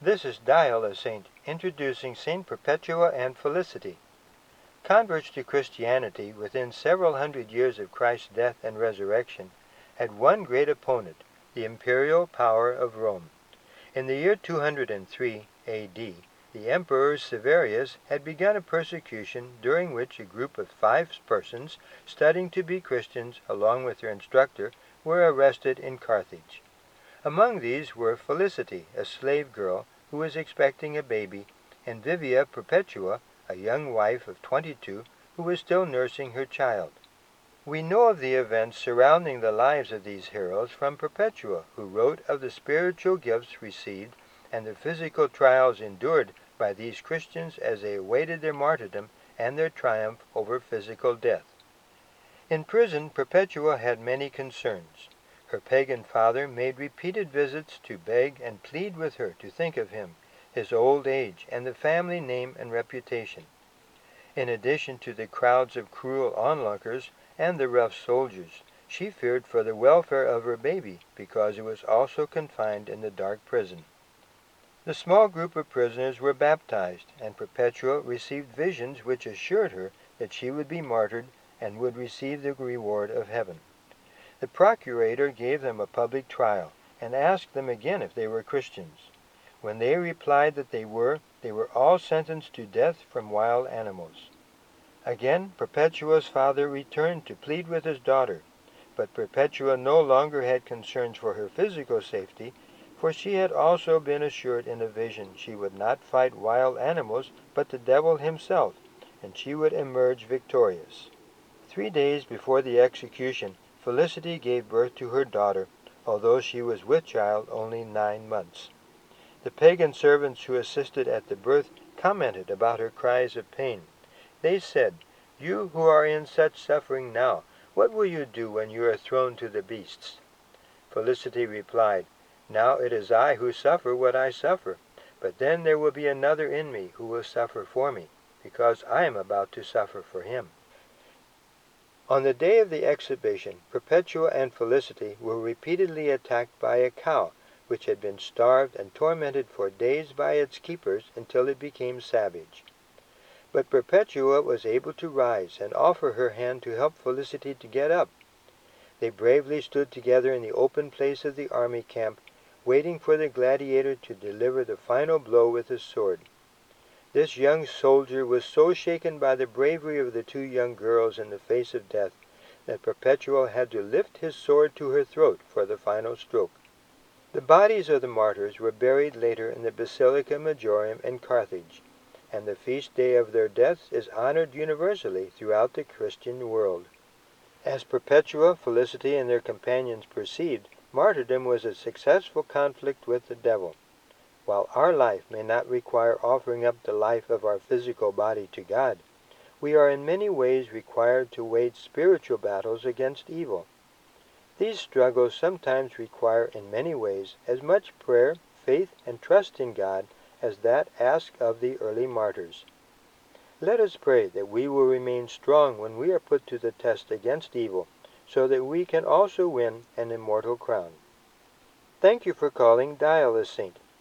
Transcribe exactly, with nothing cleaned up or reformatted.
This is Dial a Saint introducing Saint Perpetua and Felicity. Converts to Christianity within several hundred years of Christ's death and resurrection had one great opponent, the imperial power of Rome. In the year two hundred three A D, the Emperor Severus had begun a persecution during which a group of five persons studying to be Christians along with their instructor were arrested in Carthage. Among these were Felicity, a slave girl who was expecting a baby, and Vivia Perpetua, a young wife of twenty-two who was still nursing her child. We know of the events surrounding the lives of these heroes from Perpetua, who wrote of the spiritual gifts received and the physical trials endured by these Christians as they awaited their martyrdom and their triumph over physical death. In prison, Perpetua had many concerns. Her pagan father made repeated visits to beg and plead with her to think of him, his old age, and the family name and reputation. In addition to the crowds of cruel onlookers and the rough soldiers, she feared for the welfare of her baby because it was also confined in the dark prison. The small group of prisoners were baptized, and Perpetua received visions which assured her that she would be martyred and would receive the reward of heaven. The procurator gave them a public trial, and asked them again if they were Christians. When they replied that they were, they were all sentenced to death from wild animals. Again, Perpetua's father returned to plead with his daughter, but Perpetua no longer had concerns for her physical safety, for she had also been assured in a vision she would not fight wild animals but the devil himself, and she would emerge victorious. Three days before the execution, Felicity gave birth to her daughter, although she was with child only nine months. The pagan servants who assisted at the birth commented about her cries of pain. They said, "You who are in such suffering now, what will you do when you are thrown to the beasts?" Felicity replied, "Now it is I who suffer what I suffer, but then there will be another in me who will suffer for me, because I am about to suffer for him." On the day of the exhibition, Perpetua and Felicity were repeatedly attacked by a cow, which had been starved and tormented for days by its keepers until it became savage. But Perpetua was able to rise and offer her hand to help Felicity to get up. They bravely stood together in the open place of the army camp, waiting for the gladiator to deliver the final blow with his sword. This young soldier was so shaken by the bravery of the two young girls in the face of death that Perpetua had to lift his sword to her throat for the final stroke. The bodies of the martyrs were buried later in the Basilica Majorum in Carthage, and the feast day of their deaths is honored universally throughout the Christian world. As Perpetua, Felicity, and their companions perceived, martyrdom was a successful conflict with the devil. While our life may not require offering up the life of our physical body to God, we are in many ways required to wage spiritual battles against evil. These struggles sometimes require in many ways as much prayer, faith, and trust in God as that asked of the early martyrs. Let us pray that we will remain strong when we are put to the test against evil, so that we can also win an immortal crown. Thank you for calling Dial a Saint.